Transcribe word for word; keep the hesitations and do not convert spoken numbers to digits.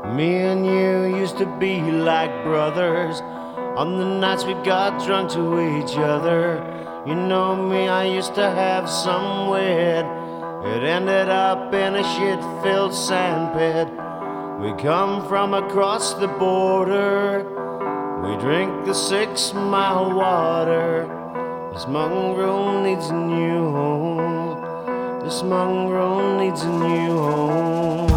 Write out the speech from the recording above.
Me and you used to be like brothers. On the nights we got drunk to each other. You know me, I used to have some wit. It ended up in a shit-filled sandpit. We come from across the border. We drink the six-mile water. This mongrel needs a new home. This mongrel needs a new home.